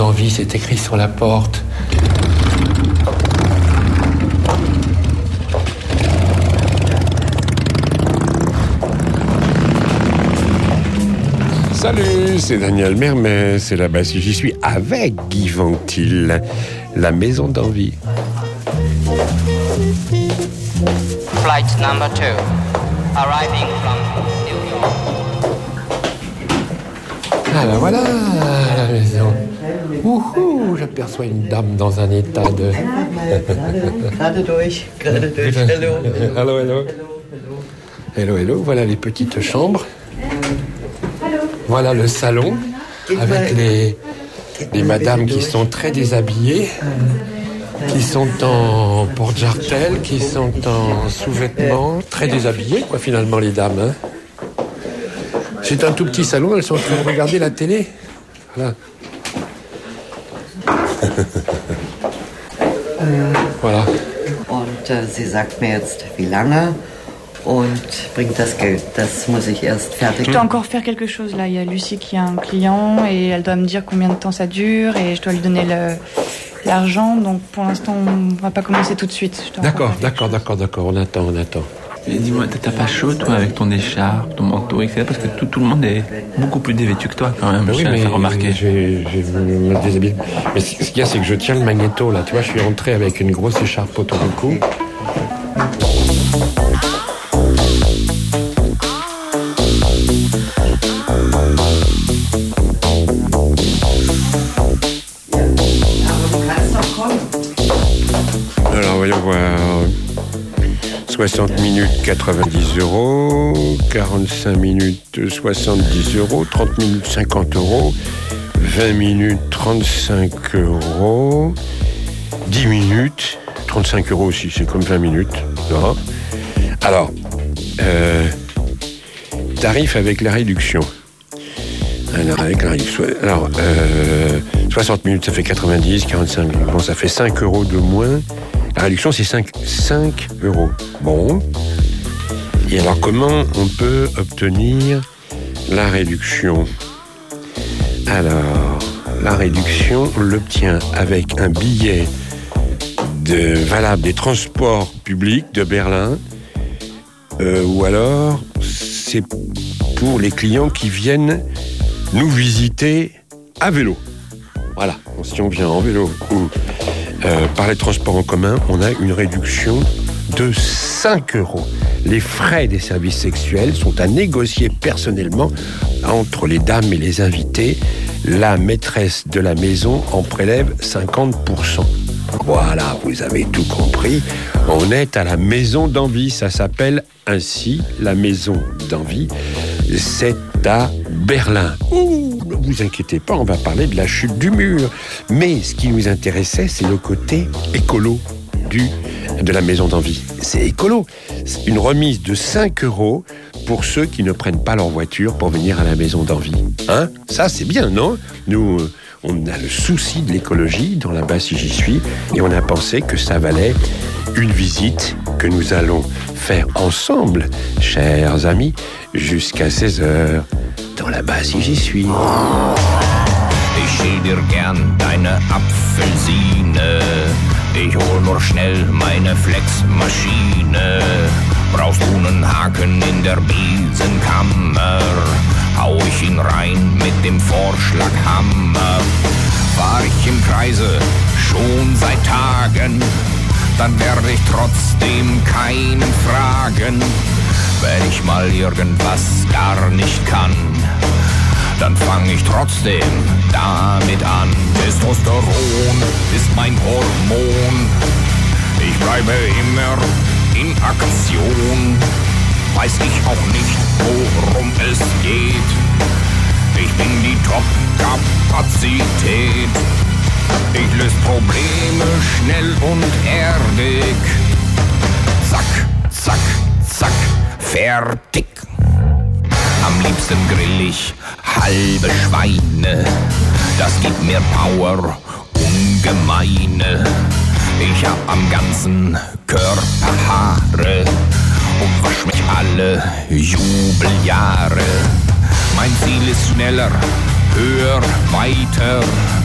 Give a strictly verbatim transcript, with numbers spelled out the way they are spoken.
d'envie, c'est écrit sur la porte. Salut, c'est Daniel Mermet, c'est là-bas si j'y suis avec Guy Ventil, la maison d'envie. Flight number two, arriving from New York. Ah ben voilà, la maison. Wouhou, j'aperçois une dame dans un état de... Gerade durch, gerade durch, hello. Hello, hello. Hello, hello, voilà les petites chambres. Voilà le salon, avec les, les madames qui sont très déshabillées, qui sont en porte-jartel, qui sont en sous-vêtements, très déshabillées, quoi, finalement, les dames. Hein. C'est un tout petit salon, elles sont en train de regarder la télé. Voilà. Voilà. Und äh, sie sagt mir jetzt, wie lange und bringt das Geld. Das muss ich erst fertig. Je dois encore faire quelque chose là. Il y a Lucie qui a un client et elle doit me dire combien de temps ça dure et je dois lui donner le, l'argent. Donc pour l'instant, on va pas commencer tout de suite. D'accord, d'accord, d'accord, d'accord. On attend, on attend. Et dis-moi, t'as pas chaud, toi, avec ton écharpe, ton manteau, et cetera. Parce que tout, tout le monde est beaucoup plus dévêtu que toi, quand même. Ben oui, mais remarqué. J'ai, j'ai me déshabillé. Mais ce qu'il y a, c'est que je tiens le magnéto, là. Tu vois, je suis rentré avec une grosse écharpe autour du cou. Alors, voyons voir. soixante minutes, quatre-vingt-dix euros. quarante-cinq minutes, soixante-dix euros. trente minutes, cinquante euros. vingt minutes, trente-cinq euros. dix minutes, trente-cinq euros aussi, c'est comme vingt minutes. Non. Alors, euh, tarif avec la réduction. Alors, avec la réduction. Alors, euh, soixante minutes, ça fait quatre-vingt-dix. quarante-cinq minutes, bon, ça fait cinq euros de moins. La réduction, c'est cinq, cinq euros. Bon. Et alors, comment on peut obtenir la réduction ? Alors, la réduction, on l'obtient avec un billet de, valable des transports publics de Berlin, euh, ou alors, c'est pour les clients qui viennent nous visiter à vélo. Voilà, si on vient en vélo ou euh, par les transports en commun, on a une réduction de cinq euros. Les frais des services sexuels sont à négocier personnellement entre les dames et les invités. La maîtresse de la maison en prélève cinquante pour cent. Voilà, vous avez tout compris. On est à la maison d'envie. Ça s'appelle ainsi, la maison d'envie. C'est à Berlin. Ouh, ne vous inquiétez pas, on va parler de la chute du mur. Mais ce qui nous intéressait, c'est le côté écolo du, de la maison d'envie. C'est écolo. C'est une remise de cinq euros pour ceux qui ne prennent pas leur voiture pour venir à la maison d'envie. Hein ? Ça, c'est bien, non ? Nous, on a le souci de l'écologie dans la base si j'y suis, et on a pensé que ça valait une visite que nous allons faire ensemble, chers amis, jusqu'à seize heures, dans la base si j'y suis. Ich schäl dir gern deine Apfelsine. Ich hol nur schnell meine Flexmaschine. Brauchst du nen Haken in der Besenkammer? Hau ich ihn rein mit dem Vorschlaghammer. Fahr ich im Kreise schon seit Tagen, dann werde ich trotzdem keinen fragen. Wenn ich mal irgendwas gar nicht kann, dann fang ich trotzdem damit an. Testosteron ist mein Hormon. Ich bleibe immer in Aktion. Weiß ich auch nicht, worum es geht. Ich bin die Top-Kapazität. Ich löse Probleme schnell und erdig. Zack, zack, zack, fertig. Am liebsten grill ich halbe Schweine. Das gibt mir Power, ungemeine. Ich hab am ganzen Körper Haare und wasch mich alle Jubeljahre. Mein Ziel ist schneller, höher, weiter.